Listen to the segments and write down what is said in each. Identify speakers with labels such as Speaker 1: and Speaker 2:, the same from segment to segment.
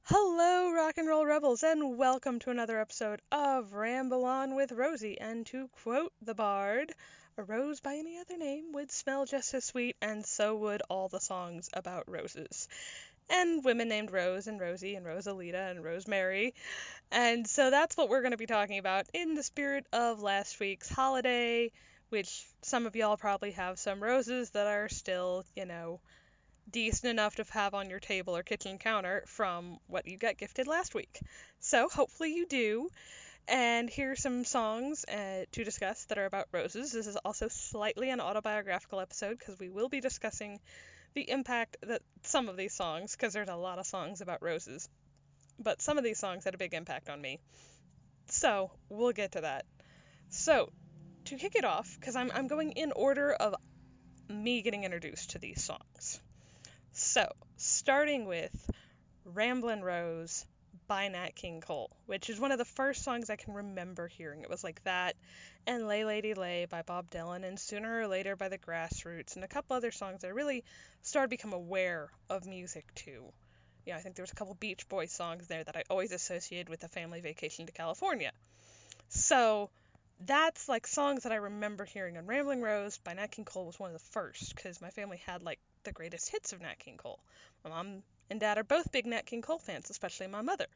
Speaker 1: Hello, rock and roll rebels, and welcome to another episode of Ramble On with Rosie. And to quote the bard, a rose by any other name would smell just as sweet, and so would all the songs about roses. And women named Rose and Rosie and Rosalita and Rosemary. And so that's what we're going to be talking about in the spirit of last week's holiday, which some of y'all probably have some roses that are still, decent enough to have on your table or kitchen counter from what you got gifted last week. So hopefully you do. And here's some songs to discuss that are about roses. This is also slightly an autobiographical episode because we will be discussing the impact that some of these songs, because there's a lot of songs about roses, but some of these songs had a big impact on me. So we'll get to that. So to kick it off, because I'm going in order of me getting introduced to these songs. So, starting with Ramblin' Rose by Nat King Cole, which is one of the first songs I can remember hearing. It was like that, and Lay Lady Lay by Bob Dylan, and Sooner or Later by the Grassroots, and a couple other songs that I really started to become aware of music too. Yeah, I think there was a couple Beach Boys songs there that I always associated with a family vacation to California. So, that's like songs that I remember hearing, and Rambling Rose by Nat King Cole was one of the first because my family had like the greatest hits of Nat King Cole. My mom and dad are both big Nat King Cole fans, especially my mother.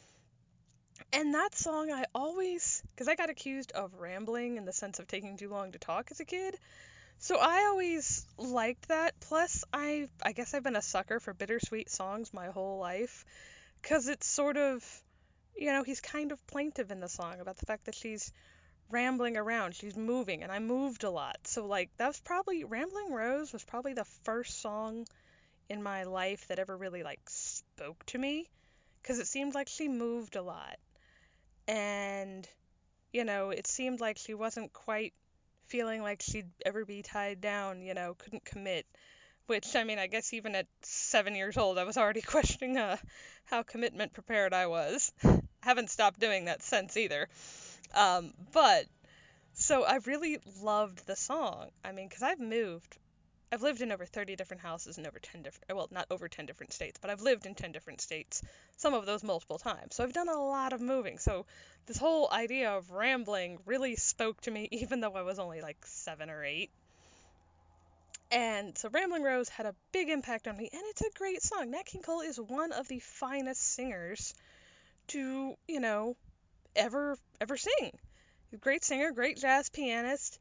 Speaker 1: And that song I always, because I got accused of rambling in the sense of taking too long to talk as a kid, so I always liked that. Plus, I guess I've been a sucker for bittersweet songs my whole life, because it's sort of, he's kind of plaintive in the song about the fact that she's rambling around. She's moving, and I moved a lot. So, like, that was probably, Rambling Rose was probably the first song in my life that ever really, like, spoke to me, because it seemed like she moved a lot. And, it seemed like she wasn't quite feeling like she'd ever be tied down, couldn't commit. Which, I mean, I guess even at 7 years old, I was already questioning how commitment prepared I was. Haven't stopped doing that since either. But so I really loved the song. I mean, because I've lived in over 30 different houses in over 10 different, well, not over 10 different states, but I've lived in 10 different states, some of those multiple times. So I've done a lot of moving. So this whole idea of rambling really spoke to me, even though I was only like 7 or 8. And so Rambling Rose had a big impact on me, and it's a great song. Nat King Cole is one of the finest singers to, ever sing. Great singer, great jazz pianist.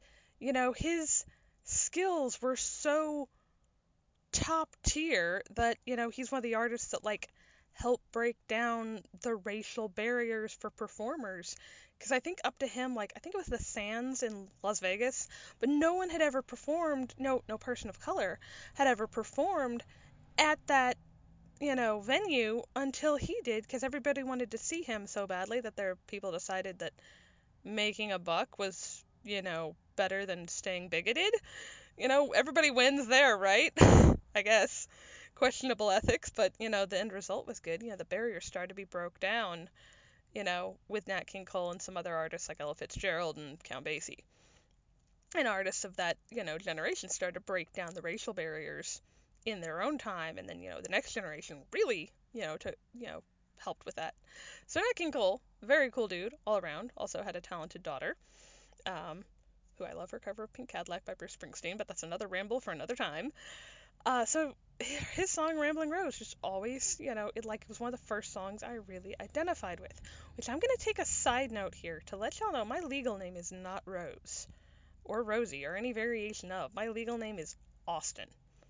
Speaker 1: His skills were so top tier that, he's one of the artists that like help break down the racial barriers for performers. Because I think up to him, like, I think it was the Sands in Las Vegas, but no one had ever performed, no person of color had ever performed at that, venue until he did, because everybody wanted to see him so badly that their people decided that making a buck was, better than staying bigoted. Everybody wins there, right? I guess. Questionable ethics, but, the end result was good. The barriers started to be broke down, with Nat King Cole and some other artists like Ella Fitzgerald and Count Basie. And artists of that, generation started to break down the racial barriers in their own time, and then, the next generation really, helped with that. So Nat King Cole, very cool dude all around, also had a talented daughter, um, who I love her cover of Pink Cadillac by Bruce Springsteen, but that's another ramble for another time. So his song Rambling Rose just always, it was one of the first songs I really identified with. Which I'm gonna take a side note here to let y'all know my legal name is not Rose or Rosie or any variation of. My legal name is Austin.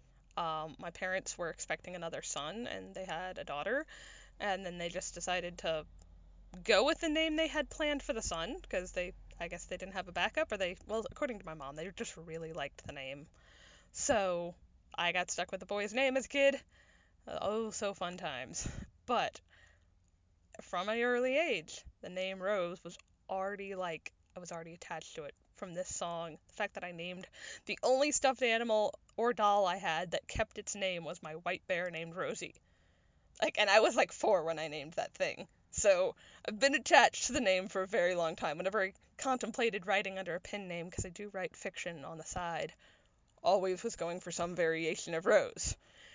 Speaker 1: My parents were expecting another son and they had a daughter, and then they just decided to go with the name they had planned for the son because I guess they didn't have a backup, or well, according to my mom, they just really liked the name. So I got stuck with the boy's name as a kid. Oh, so fun times. But from an early age, the name Rose was already like, I was already attached to it from this song. The fact that I named the only stuffed animal or doll I had that kept its name was my white bear named Rosie. Like, and I was like 4 when I named that thing. So I've been attached to the name for a very long time. Whenever I contemplated writing under a pen name, because I do write fiction on the side, always was going for some variation of Rose.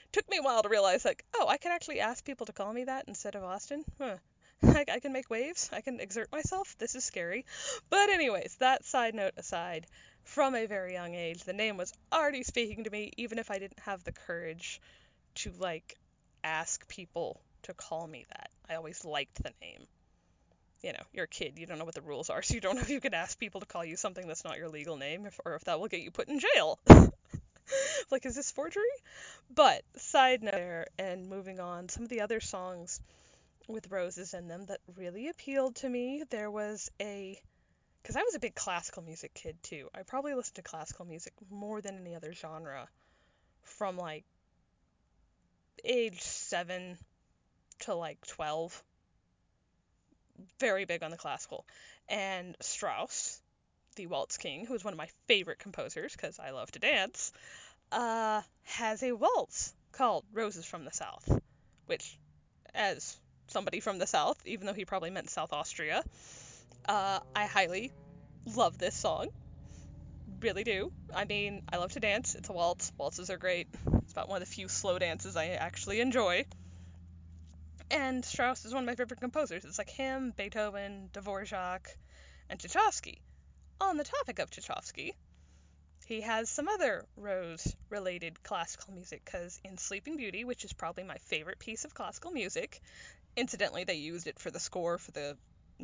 Speaker 1: Took me a while to realize, like, oh, I can actually ask people to call me that instead of Austin. Huh. I can make waves. I can exert myself. This is scary. But anyways, that side note aside, from a very young age, the name was already speaking to me, even if I didn't have the courage to, like, ask people to call me that. I always liked the name. You know, you're a kid, you don't know what the rules are, so you don't know if you can ask people to call you something that's not your legal name, or if that will get you put in jail. Like, is this forgery? But, side note there, and moving on, some of the other songs with roses in them that really appealed to me, there was because I was a big classical music kid too. I probably listened to classical music more than any other genre from like age 7 to like 12. Very big on the classical. And Strauss, the Waltz King, who is one of my favorite composers because I love to dance, has a waltz called Roses from the South, which, as somebody from the South, even though he probably meant South Austria, I highly love this song. Really do. I mean, I love to dance. It's a waltz. Waltzes are great. It's about one of the few slow dances I actually enjoy. And Strauss is one of my favorite composers. It's like him, Beethoven, Dvorak, and Tchaikovsky. On the topic of Tchaikovsky, he has some other rose-related classical music, because in Sleeping Beauty, which is probably my favorite piece of classical music, incidentally, they used it for the score for the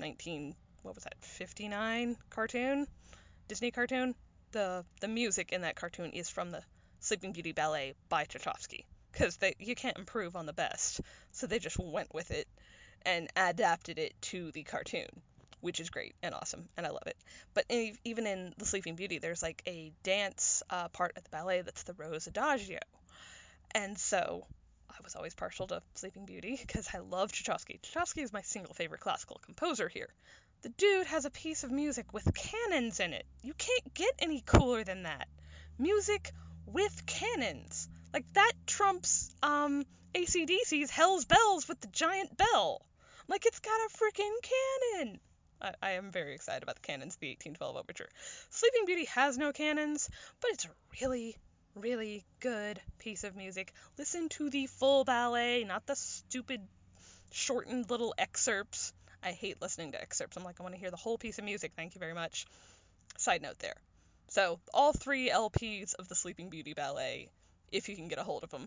Speaker 1: 59 cartoon, Disney cartoon. The music in that cartoon is from the Sleeping Beauty ballet by Tchaikovsky, because you can't improve on the best, so they just went with it and adapted it to the cartoon, which is great and awesome, and I love it. But even in the Sleeping Beauty, there's like a dance part of the ballet that's the Rose Adagio, and so I was always partial to Sleeping Beauty because I love Tchaikovsky. Tchaikovsky is my single favorite classical composer here. The dude has a piece of music with cannons in it. You can't get any cooler than that. Music with cannons. Like, that trumps AC/DC's Hell's Bells with the giant bell. Like, it's got a freaking cannon. I am very excited about the cannons, the 1812 Overture. Sleeping Beauty has no cannons, but it's a really, really good piece of music. Listen to the full ballet, not the stupid shortened little excerpts. I hate listening to excerpts. I'm like, I want to hear the whole piece of music. Thank you very much. Side note there. So, all 3 LPs of the Sleeping Beauty ballet, if you can get a hold of them.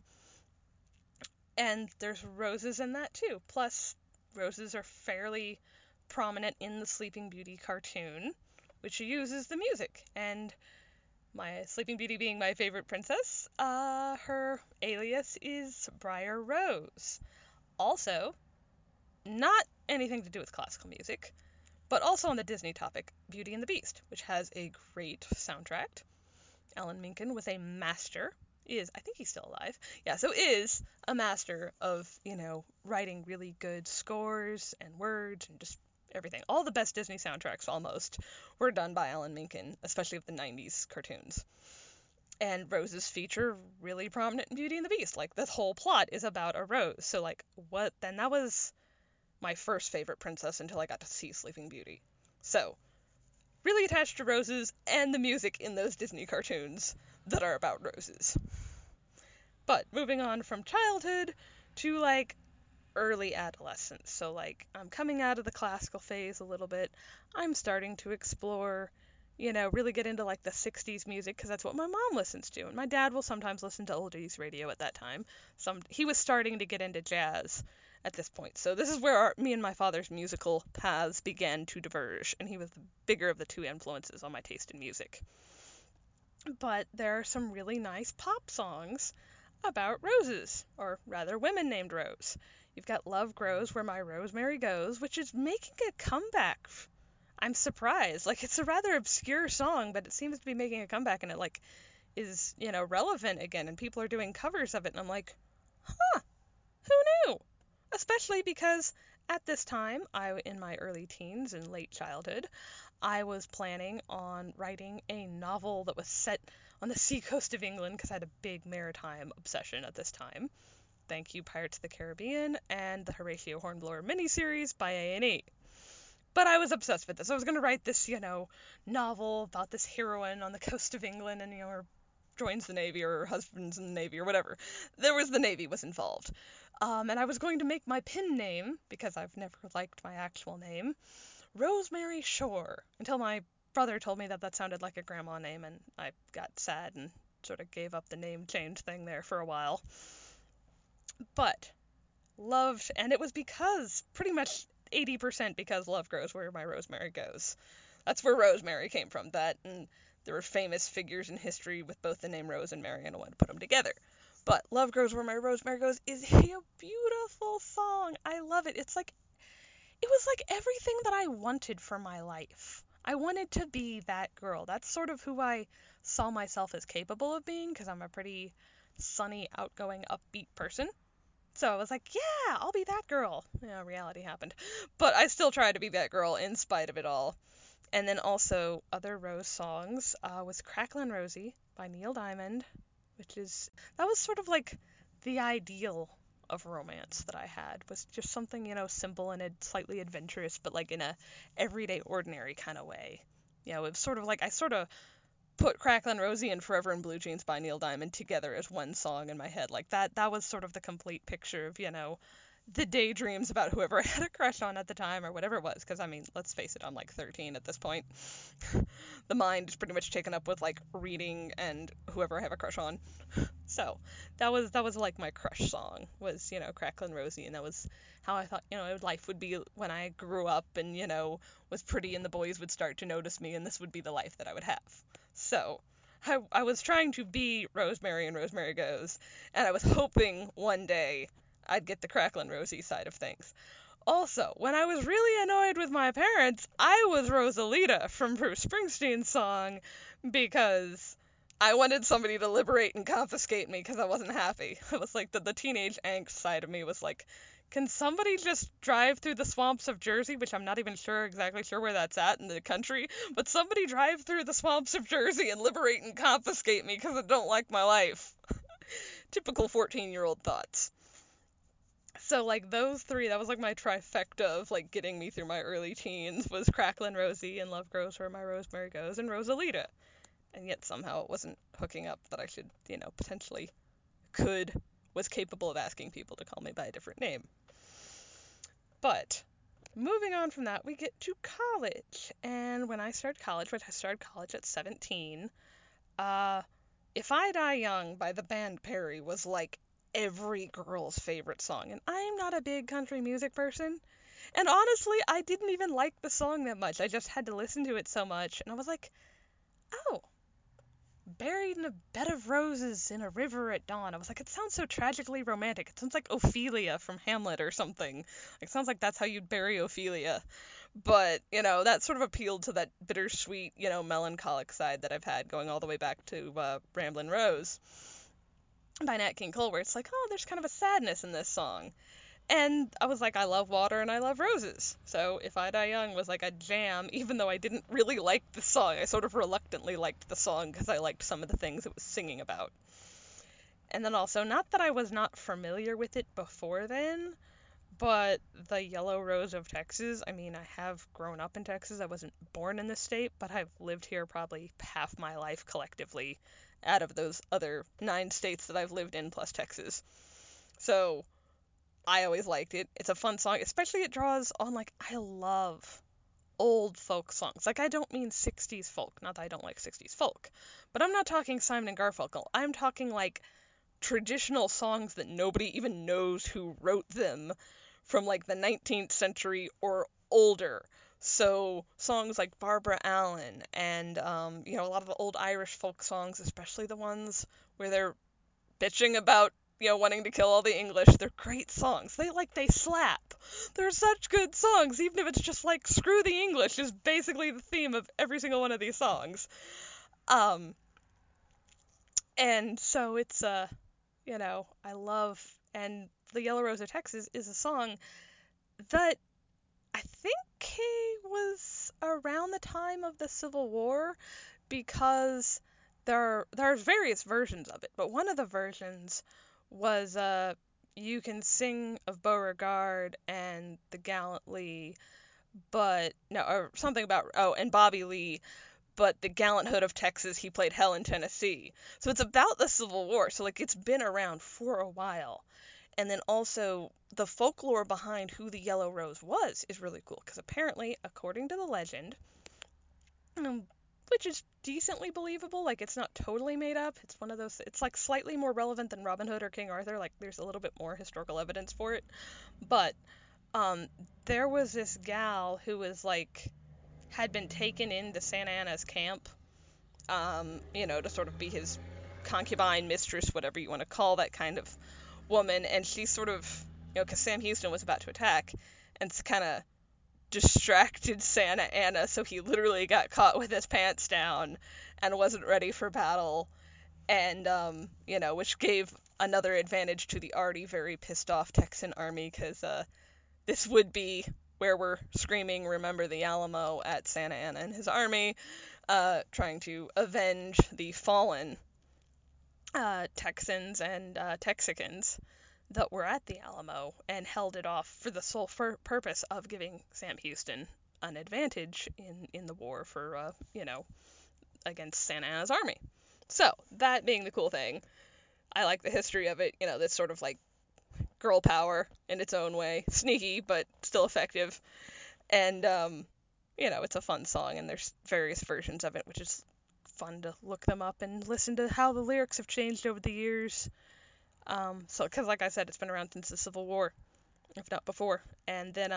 Speaker 1: And there's roses in that too. Plus, roses are fairly prominent in the Sleeping Beauty cartoon, which uses the music. And my Sleeping Beauty being my favorite princess, her alias is Briar Rose. Also, not anything to do with classical music, but also on the Disney topic, Beauty and the Beast, which has a great soundtrack. Alan Menken was a master, I think he's still alive, yeah, so is a master of, writing really good scores and words and just everything. All the best Disney soundtracks, almost, were done by Alan Menken, especially of the 90s cartoons. And roses feature really prominent in Beauty and the Beast. Like, the whole plot is about a rose. So, like, then that was my first favorite princess until I got to see Sleeping Beauty. So, really attached to roses and the music in those Disney cartoons that are about roses. But moving on from childhood to, like, early adolescence. So, like, I'm coming out of the classical phase a little bit. I'm starting to explore, really get into, like, the 60s music, because that's what my mom listens to. And my dad will sometimes listen to oldies radio at that time. He was starting to get into jazz at this point. So this is where me and my father's musical paths began to diverge, and he was the bigger of the 2 influences on my taste in music. But there are some really nice pop songs about roses, or rather women named Rose. You've got Love Grows Where My Rosemary Goes, which is making a comeback. I'm surprised. Like, it's a rather obscure song, but it seems to be making a comeback, and it, like, is, relevant again, and people are doing covers of it, and I'm like, huh, who knew? Especially because at this time, in my early teens and late childhood, I was planning on writing a novel that was set on the seacoast of England, because I had a big maritime obsession at this time. Thank you, Pirates of the Caribbean and the Horatio Hornblower miniseries by A&E. But I was obsessed with this. I was going to write this, novel about this heroine on the coast of England, and, her joins the Navy or her husband's in the Navy or whatever. The Navy was involved. And I was going to make my pen name, because I've never liked my actual name, Rosemary Shore, until my brother told me that that sounded like a grandma name, and I got sad and sort of gave up the name change thing there for a while. But loved, and it was because, pretty much 80% because love grows where my rosemary goes. That's where Rosemary came from, that, and there were famous figures in history with both the name Rose and Mary, and I wanted to put them together. But Love Grows Where My Rosemary Goes is a beautiful song. I love it. It was like everything that I wanted for my life. I wanted to be that girl. That's sort of who I saw myself as capable of being, because I'm a pretty sunny, outgoing, upbeat person. So I was like, yeah, I'll be that girl. Yeah, reality happened. But I still tried to be that girl in spite of it all. And then also other Rose songs was Cracklin' Rosie by Neil Diamond, that was sort of like the ideal of romance that I had, was just something, simple and slightly adventurous, but like in a everyday, ordinary kind of way. It was sort of like I sort of put Cracklin' Rosie and Forever in Blue Jeans by Neil Diamond together as one song in my head. Like that was sort of the complete picture of, the daydreams about whoever I had a crush on at the time or whatever it was. Because, I mean, let's face it, I'm like 13 at this point. The mind is pretty much taken up with like reading and whoever I have a crush on. So that was like my crush song, was, Cracklin' Rosie, and that was how I thought, life would be when I grew up and, was pretty and the boys would start to notice me, and this would be the life that I would have. So I was trying to be Rosemary and Rosemary Goes, and I was hoping one day I'd get the Cracklin' Rosie side of things. Also, when I was really annoyed with my parents, I was Rosalita from Bruce Springsteen's song, because I wanted somebody to liberate and confiscate me because I wasn't happy. It was like the teenage angst side of me was like, can somebody just drive through the swamps of Jersey, which I'm not even exactly sure where that's at in the country, but somebody drive through the swamps of Jersey and liberate and confiscate me because I don't like my life. Typical 14-year-old thoughts. So, like, those three, that was like my trifecta of, like, getting me through my early teens, was Cracklin' Rosie and Love Grows Where My Rosemary Goes and Rosalita. And yet somehow it wasn't hooking up that I should, potentially was capable of asking people to call me by a different name. But moving on from that, we get to college. And when I started college, which I started college at 17, If I Die Young by the band Perry was like every girl's favorite song. And I'm not a big country music person. And honestly, I didn't even like the song that much. I just had to listen to it so much. And I was like, oh, buried in a bed of roses in a river at dawn. I was like, it sounds so tragically romantic. It sounds like Ophelia from Hamlet or something. Like, it sounds like that's how you'd bury Ophelia. But, that sort of appealed to that bittersweet, melancholic side that I've had going all the way back to Ramblin' Rose by Nat King Cole, where it's like, oh, there's kind of a sadness in this song. And I was like, I love water and I love roses. So If I Die Young was like a jam, even though I didn't really like the song. I sort of reluctantly liked the song because I liked some of the things it was singing about. And then also, not that I was not familiar with it before then, but the Yellow Rose of Texas, I mean, I have grown up in Texas. I wasn't born in the state, but I've lived here probably half my life collectively out of those other 9 states that I've lived in plus Texas. So I always liked it. It's a fun song, especially it draws on, like, I love old folk songs. Like, I don't mean 60s folk, not that I don't like 60s folk, but I'm not talking Simon and Garfunkel. I'm talking, like, traditional songs that nobody even knows who wrote them from, like, the 19th century or older. So songs like Barbara Allen and, a lot of the old Irish folk songs, especially the ones where they're bitching about wanting to kill all the English. They're great songs. They slap. They're such good songs, even if it's just like, screw the English is basically the theme of every single one of these songs. And so it's, I love, and The Yellow Rose of Texas is a song that I think was around the time of the Civil War, because there's various versions of it, but one of the versions was You Can Sing of Beauregard and the Gallant Lee, but no, or something about and Bobby Lee, but the Gallant Hood of Texas, he played Hell in Tennessee. So it's about the Civil War, so like it's been around for a while. And then also the folklore behind who the Yellow Rose was is really cool, because apparently, according to the legend, um, which is decently believable, like it's not totally made up. It's one of those, it's like slightly more relevant than Robin Hood or King Arthur, like there's a little bit more historical evidence for it. But um there was this gal who was like had been taken into Santa Anna's camp, to sort of be his concubine, mistress, whatever you want to call that kind of woman, and she sort of, because Sam Houston was about to attack, and kind of distracted Santa Anna, so he literally got caught with his pants down and wasn't ready for battle, and which gave another advantage to the already very pissed off Texan army, because this would be where we're screaming "Remember the Alamo" at Santa Anna and his army, trying to avenge the fallen Texans and Texicans that were at the Alamo, and held it off for the sole purpose of giving Sam Houston an advantage in the war for, against Santa Anna's army. So, that being the cool thing, I like the history of it, this sort of like girl power in its own way. Sneaky, but still effective. And, it's a fun song, and there's various versions of it, which is fun to look them up and listen to how the lyrics have changed over the years. Because like I said, it's been around since the Civil War, if not before. And then,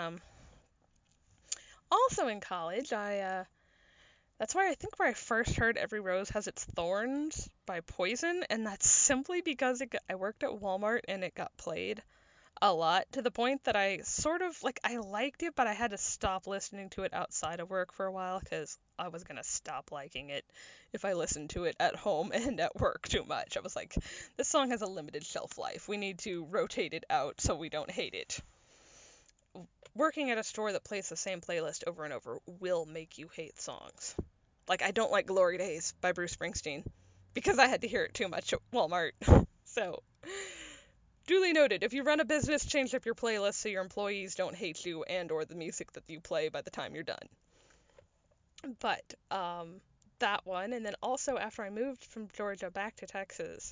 Speaker 1: also in college, that's where I first heard Every Rose Has Its Thorns by Poison, and that's simply because I worked at Walmart and it got played a lot, to the point that I sort of, like, I liked it, but I had to stop listening to it outside of work for a while, because I was gonna stop liking it if I listened to it at home and at work too much. I was like, this song has a limited shelf life. We need to rotate it out so we don't hate it. Working at a store that plays the same playlist over and over will make you hate songs. Like, I don't like Glory Days by Bruce Springsteen, because I had to hear it too much at Walmart. So, duly noted, if you run a business, change up your playlist so your employees don't hate you and or the music that you play by the time you're done. But, that one, and then also after I moved from Georgia back to Texas,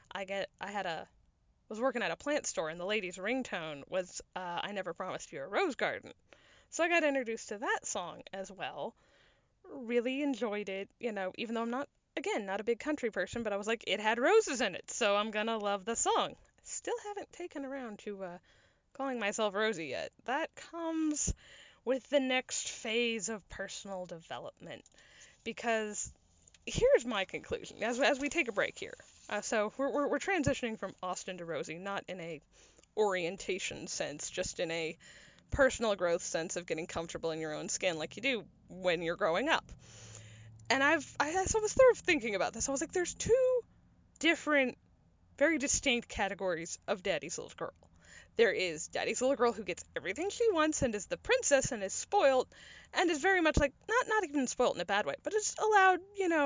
Speaker 1: was working at a plant store, and the lady's ringtone was, I Never Promised You a Rose Garden. So I got introduced to that song as well. Really enjoyed it, even though I'm not a big country person, but I was like, it had roses in it, so I'm gonna love the song. Still haven't taken around to calling myself Rosie yet. That comes with the next phase of personal development, because here's my conclusion as we take a break here. So we're transitioning from Austin to Rosie, not in a orientation sense, just in a personal growth sense of getting comfortable in your own skin like you do when you're growing up. And I was sort of thinking about this. I was like, there's two different, very distinct categories of Daddy's Little Girl. There is Daddy's Little Girl who gets everything she wants and is the princess and is spoiled and is very much like, not even spoiled in a bad way, but is allowed,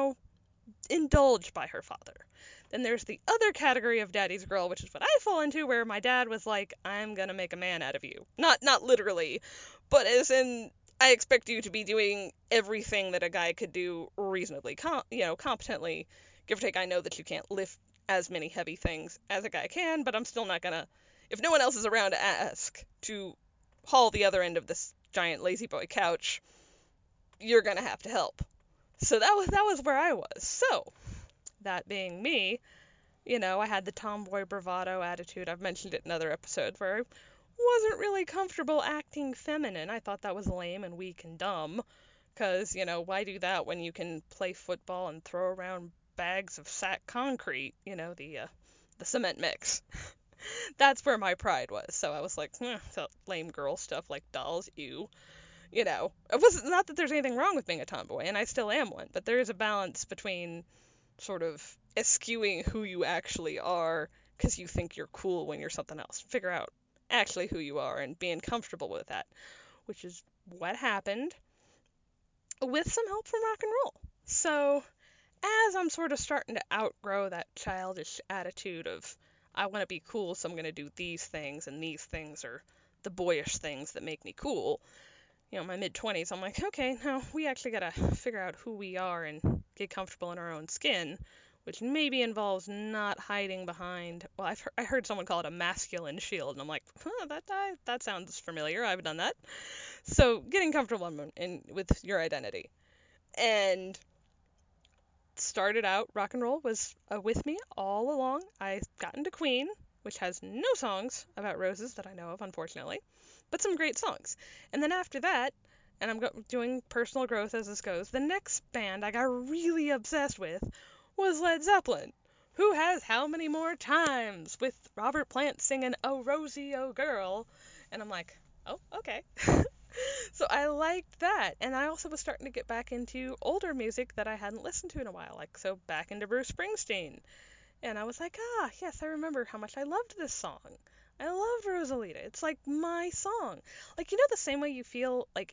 Speaker 1: indulged by her father. Then there's the other category of Daddy's Girl, which is what I fall into, where my dad was like, I'm gonna make a man out of you. Not literally, but as in, I expect you to be doing everything that a guy could do reasonably, competently. Give or take, I know that you can't lift as many heavy things as a guy can, but I'm still not gonna, if no one else is around to ask to haul the other end of this giant lazy boy couch, you're gonna have to help. So that was where I was. So, that being me, I had the tomboy bravado attitude. I've mentioned it in other episodes where I wasn't really comfortable acting feminine. I thought that was lame and weak and dumb. Because, why do that when you can play football and throw around bags of sack concrete, the cement mix. That's where my pride was. So I was like, so lame girl stuff like dolls, ew. It wasn't, not that there's anything wrong with being a tomboy, and I still am one, but there is a balance between sort of eschewing who you actually are because you think you're cool when you're something else. Figure out actually who you are and being comfortable with that, which is what happened with some help from rock and roll. So, as I'm sort of starting to outgrow that childish attitude of, I want to be cool, so I'm going to do these things, and these things are the boyish things that make me cool, my mid-20s, I'm like, okay, now we actually gotta figure out who we are and get comfortable in our own skin, which maybe involves not hiding behind, well, I heard someone call it a masculine shield, and I'm like, that sounds familiar. I've done that. So getting comfortable with your identity. And started out, rock and roll was with me all along. I got into Queen, which has no songs about roses that I know of, unfortunately, but some great songs. And then after that, and I'm doing personal growth as this goes, the next band I got really obsessed with was Led Zeppelin. Who has how many more times with Robert Plant singing "Oh Rosie, oh girl," and I'm like, oh, okay. So I liked that, and I also was starting to get back into older music that I hadn't listened to in a while, like so back into Bruce Springsteen. And I was like, yes, I remember how much I loved this song. I loved Rosalita. It's like my song. Like, the same way you feel like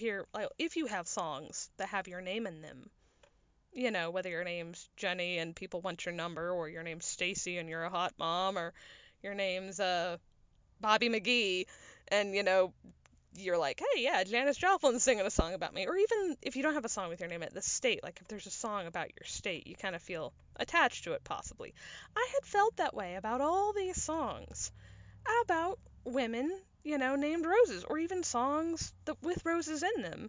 Speaker 1: if you have songs that have your name in them, whether your name's Jenny and people want your number, or your name's Stacy and you're a hot mom, or your name's Bobby McGee, and you're like, hey, yeah, Janis Joplin's singing a song about me. Or even if you don't have a song with your name at the state, like if there's a song about your state, you kind of feel attached to it, possibly. I had felt that way about all these songs about women, named roses, or even songs with roses in them.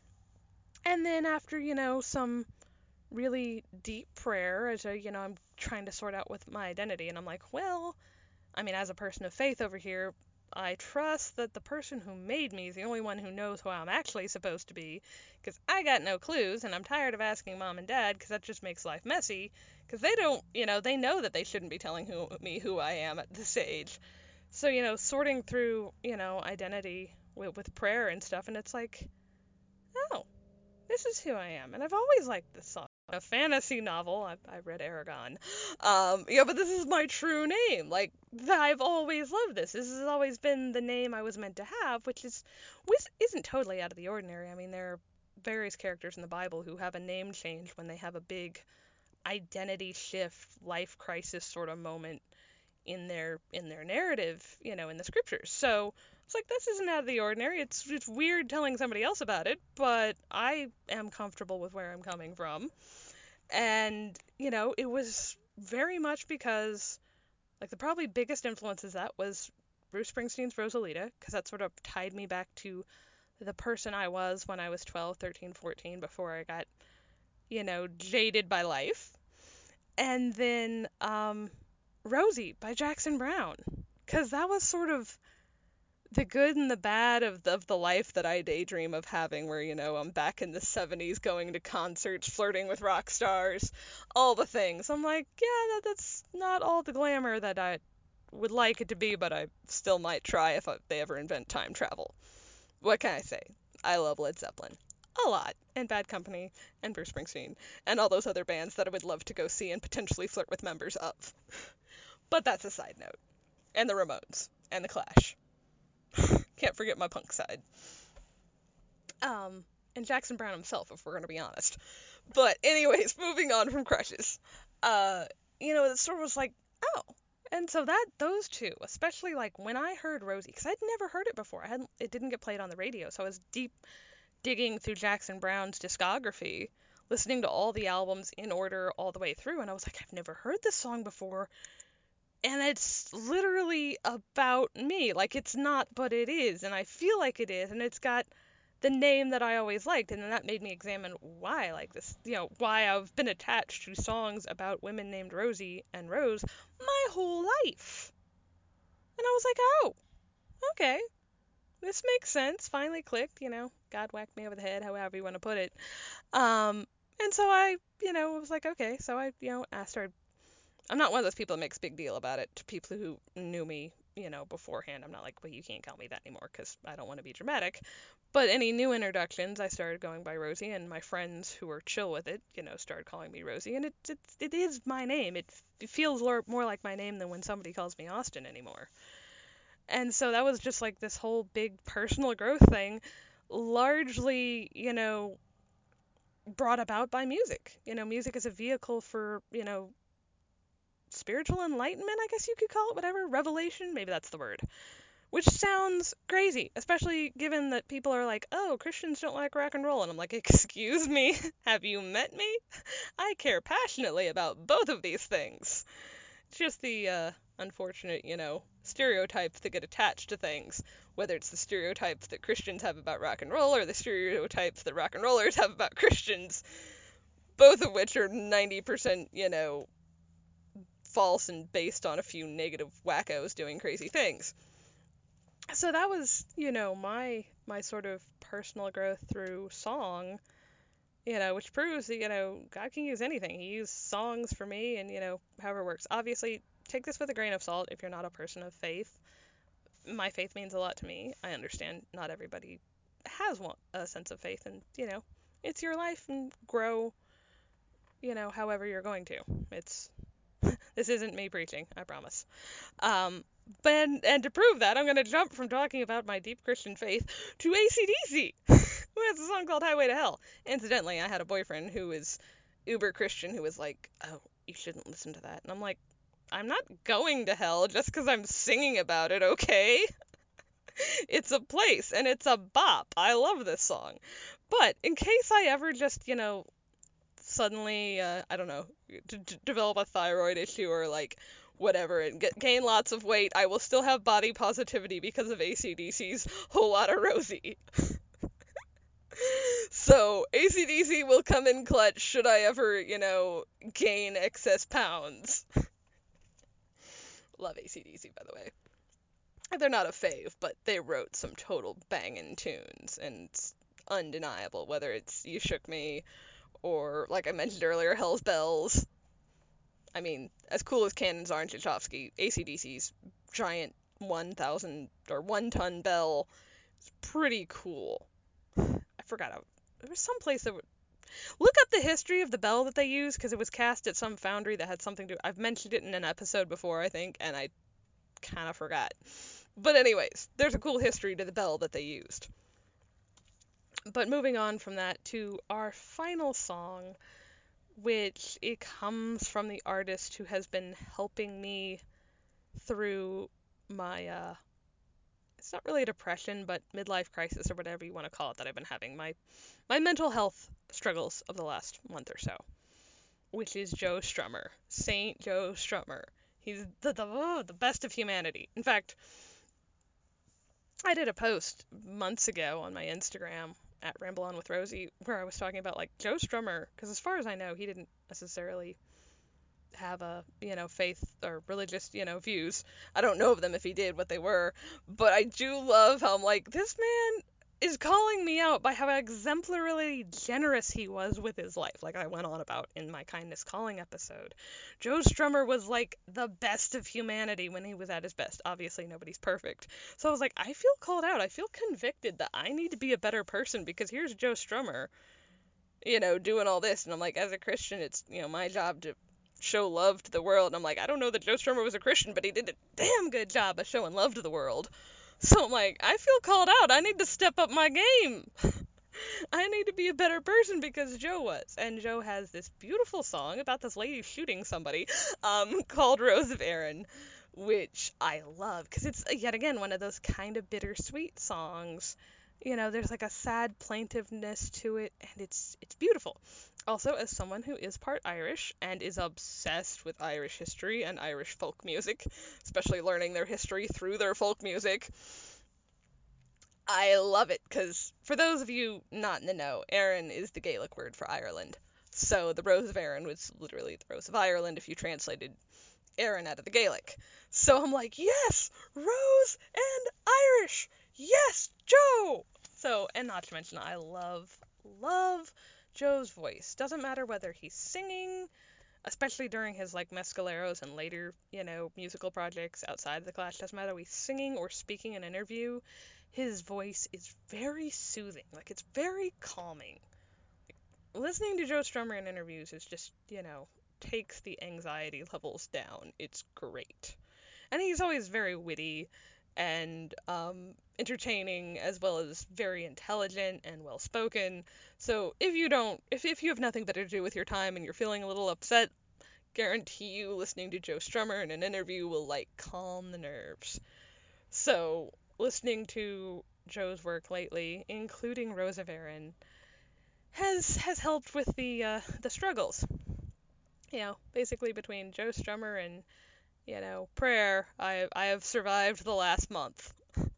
Speaker 1: And then after, some really deep prayer, as I'm trying to sort out with my identity, and I'm like, well, I mean, as a person of faith over here, I trust that the person who made me is the only one who knows who I'm actually supposed to be, because I got no clues, and I'm tired of asking mom and dad, because that just makes life messy, because they don't, they know that they shouldn't be telling me who I am at this age. So, sorting through, identity with prayer and stuff, and it's like, oh, this is who I am, and I've always liked this song. A fantasy novel. I've read Aragon. But this is my true name. Like, I've always loved this. This has always been the name I was meant to have, which isn't totally out of the ordinary. I mean, there are various characters in the Bible who have a name change when they have a big identity shift, life crisis sort of moment in their narrative, in the scriptures. So it's like, this isn't out of the ordinary. It's weird telling somebody else about it, but I am comfortable with where I'm coming from. And, it was very much because, like, the probably biggest influences that was Bruce Springsteen's Rosalita, because that sort of tied me back to the person I was when I was 12, 13, 14, before I got, jaded by life. And then Rosie by Jackson Browne, because that was sort of the good and the bad of the life that I daydream of having, where, I'm back in the 70s going to concerts, flirting with rock stars, all the things. I'm like, yeah, that's not all the glamour that I would like it to be, but I still might try if they ever invent time travel. What can I say? I love Led Zeppelin a lot, and Bad Company, and Bruce Springsteen, and all those other bands that I would love to go see and potentially flirt with members of. But that's a side note. And the Ramones, and the Clash. Can't forget my punk side. And Jackson Browne himself, if we're gonna be honest. But anyways, moving on from crushes. It sort of was like, oh. And so those two, especially like when I heard Rosie, because I'd never heard it before. It didn't get played on the radio, so I was deep digging through Jackson Browne's discography, listening to all the albums in order all the way through, and I was like, I've never heard this song before. And it's literally about me. Like, it's not, but it is, and I feel like it is, and it's got the name that I always liked, and then that made me examine why I like this, why I've been attached to songs about women named Rosie and Rose my whole life. And I was like, oh, okay, this makes sense. Finally clicked, God whacked me over the head, however you want to put it. And so I, was like, okay, so I started. I'm not one of those people that makes big deal about it to people who knew me, beforehand. I'm not like, well, you can't call me that anymore because I don't want to be dramatic. But any new introductions, I started going by Rosie, and my friends who were chill with it, started calling me Rosie, and it is my name. It feels more like my name than when somebody calls me Austin anymore. And so that was just like this whole big personal growth thing, largely, brought about by music. Music is a vehicle for, spiritual enlightenment, I guess you could call it, whatever, revelation, maybe that's the word. which sounds crazy, especially given that people are like, oh, Christians don't like rock and roll. And I'm like, excuse me, have you met me? I care passionately about both of these things. It's just the unfortunate, stereotypes that get attached to things, whether it's the stereotypes that Christians have about rock and roll or the stereotypes that rock and rollers have about Christians, both of which are 90%, false and based on a few negative wackos doing crazy things. So that was, my sort of personal growth through song, which proves that, God can use anything. He used songs for me and, however it works. Obviously, take this with a grain of salt if you're not a person of faith. My faith means a lot to me. I understand not everybody has a sense of faith, and, it's your life, and grow, however you're going to. This isn't me preaching, I promise. But and to prove that, I'm going to jump from talking about my deep Christian faith to AC/DC, who has a song called Highway to Hell. Incidentally, I had a boyfriend who was uber Christian who was like, oh, you shouldn't listen to that. And I'm like, I'm not going to hell just because I'm singing about it, okay? It's a place, and it's a bop. I love this song. But in case I ever just, suddenly, I don't know, develop a thyroid issue or like whatever and gain lots of weight, I will still have body positivity because of AC/DC's Whole Lotta Rosie. So AC/DC will come in clutch should I ever, gain excess pounds. Love AC/DC, by the way. They're not a fave, but they wrote some total bangin' tunes, and it's undeniable, whether it's You Shook Me, or, like I mentioned earlier, Hell's Bells. I mean, as cool as Cannons are in Tchaikovsky, AC/DC's giant 1,000 or 1-ton bell is pretty cool. I forgot. There was some place that would... Look up the history of the bell that they use, because it was cast at some foundry that had something to... I've mentioned it in an episode before, I think, and I kind of forgot. But anyways, there's a cool history to the bell that they used. But moving on from that to our final song, which it comes from the artist who has been helping me through my, it's not really a depression, but midlife crisis or whatever you want to call it that I've been having, my mental health struggles of the last month or so, which is Joe Strummer, Saint Joe Strummer. He's the best of humanity. In fact, I did a post months ago on my Instagram at Ramble On with Rosie where I was talking about like Joe Strummer, because as far as I know, he didn't necessarily have a, faith or religious, views. I don't know of them if he did, what they were, but I do love how I'm like, this man is calling me out by how exemplarily generous he was with his life, like I went on about in my Kindness Calling episode. Joe Strummer was like the best of humanity when he was at his best. Obviously, nobody's perfect. So I was like, I feel called out. I feel convicted that I need to be a better person, because here's Joe Strummer, doing all this. And I'm like, as a Christian, it's, my job to show love to the world. And I'm like, I don't know that Joe Strummer was a Christian, but he did a damn good job of showing love to the world. So I'm like, I feel called out. I need to step up my game. I need to be a better person because Joe was. And Joe has this beautiful song about this lady shooting somebody, called Rose of Erin, which I love, because it's, yet again, one of those kind of bittersweet songs. There's like a sad plaintiveness to it, and it's beautiful. Also, as someone who is part Irish and is obsessed with Irish history and Irish folk music, especially learning their history through their folk music, I love it, because for those of you not in the know, Erin is the Gaelic word for Ireland. So the Rose of Erin was literally the Rose of Ireland if you translated Erin out of the Gaelic. So I'm like, yes, Rose and Irish, yes, Joe! So, and not to mention, I love Joe's voice. Doesn't matter whether he's singing, especially during his like Mescaleros and later, musical projects outside of the Clash. Doesn't matter if he's singing or speaking in an interview, his voice is very soothing. Like, it's very calming. Listening to Joe Strummer in interviews is just, takes the anxiety levels down. It's great. And he's always very witty and entertaining, as well as very intelligent and well spoken. So if you have nothing better to do with your time and you're feeling a little upset, guarantee you listening to Joe Strummer in an interview will like calm the nerves. So listening to Joe's work lately, including Rose of Erin, has helped with the struggles. Basically between Joe Strummer and prayer, I have survived the last month.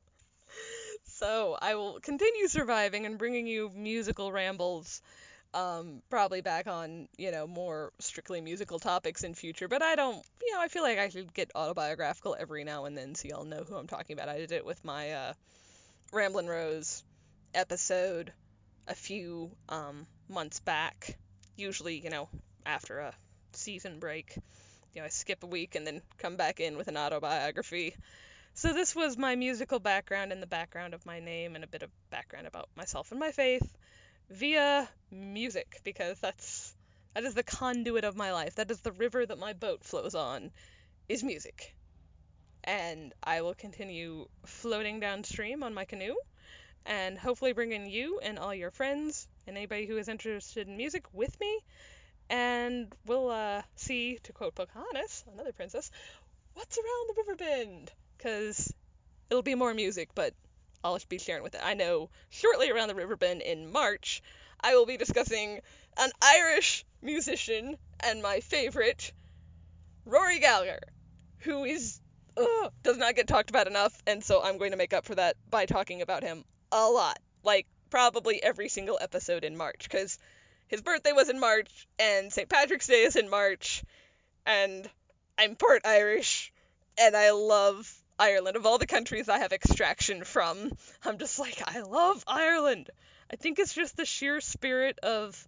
Speaker 1: So I will continue surviving and bringing you musical rambles, probably back on, more strictly musical topics in future, but I don't, I feel like I should get autobiographical every now and then so y'all know who I'm talking about. I did it with my, Ramblin' Rose episode a few, months back, usually, after a season break. I skip a week and then come back in with an autobiography. So this was my musical background and the background of my name and a bit of background about myself and my faith via music, because that is the conduit of my life. That is the river that my boat flows on, is music. And I will continue floating downstream on my canoe and hopefully bringing you and all your friends and anybody who is interested in music with me. And we'll see, to quote Pocahontas, another princess, what's around the river bend? Because it'll be more music, but I'll be sharing with it. I know shortly around the river bend in March, I will be discussing an Irish musician and my favorite, Rory Gallagher, who does not get talked about enough, and so I'm going to make up for that by talking about him a lot. Like, probably every single episode in March, because his birthday was in March, and St. Patrick's Day is in March, and I'm part Irish, and I love Ireland. Of all the countries I have extraction from, I'm just like, I love Ireland. I think it's just the sheer spirit of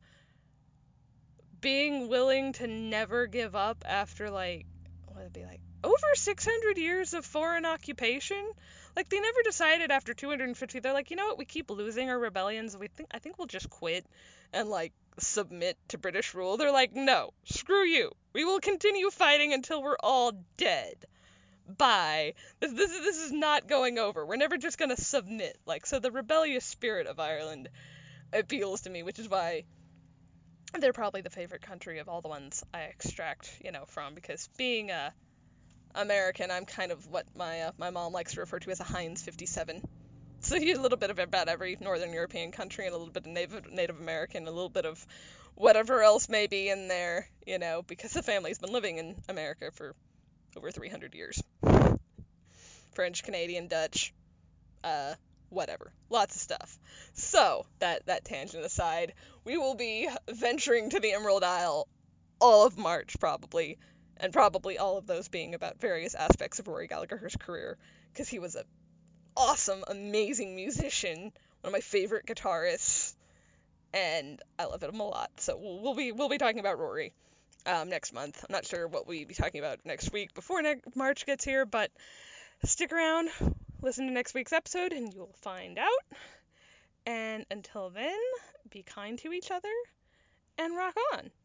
Speaker 1: being willing to never give up after, like, what would it be, like, over 600 years of foreign occupation? Like, they never decided after 250, they're like, you know what, we keep losing our rebellions, I think we'll just quit and, like, submit to British rule. They're like, no, screw you. We will continue fighting until we're all dead. Bye. This is not going over. We're never just gonna submit. Like, so the rebellious spirit of Ireland appeals to me, which is why they're probably the favorite country of all the ones I extract, from, because being American, I'm kind of what my mom likes to refer to as a Heinz 57. So you get a little bit of about every Northern European country and a little bit of Native American, a little bit of whatever else may be in there, because the family's been living in America for over 300 years. French, Canadian, Dutch, whatever. Lots of stuff. So, that tangent aside, we will be venturing to the Emerald Isle all of March, probably, and probably all of those being about various aspects of Rory Gallagher's career, because he was an awesome, amazing musician, one of my favorite guitarists, and I love him a lot. So we'll be talking about Rory next month. I'm not sure what we'll be talking about next week before March gets here, but stick around, listen to next week's episode, and you'll find out. And until then, be kind to each other and rock on.